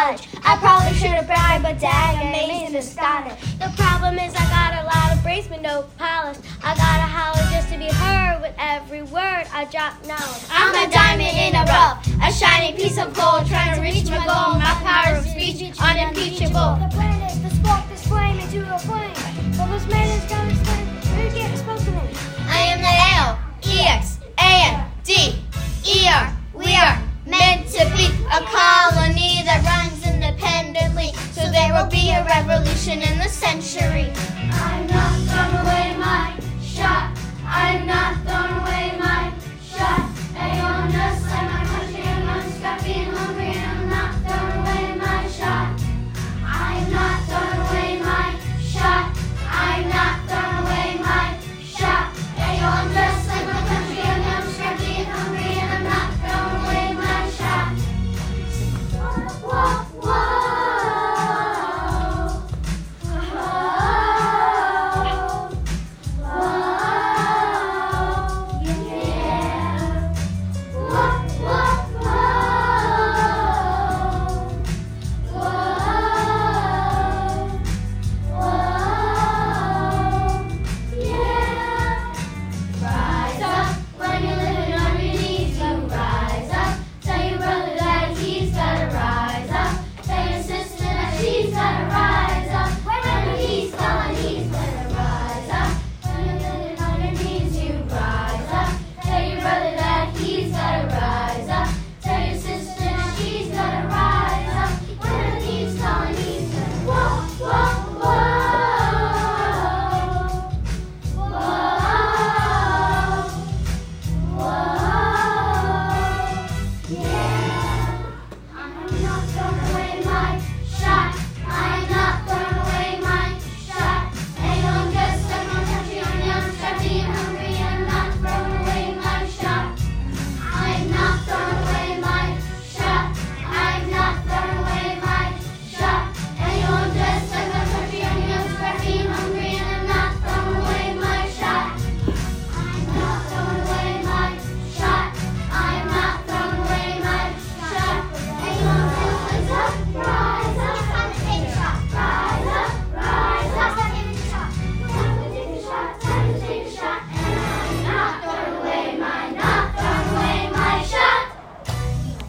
college. I probably should have bribed, but dang, amazing, astonished. The problem is I got a lot of brains but no polish. I gotta holler just to be heard with every word I drop knowledge. I'm a diamond in the rough, a shiny piece of gold, trying to reach my goal. My power of speech unimpeachable. The planet, the spark, this flame into a flame. But this man is gonna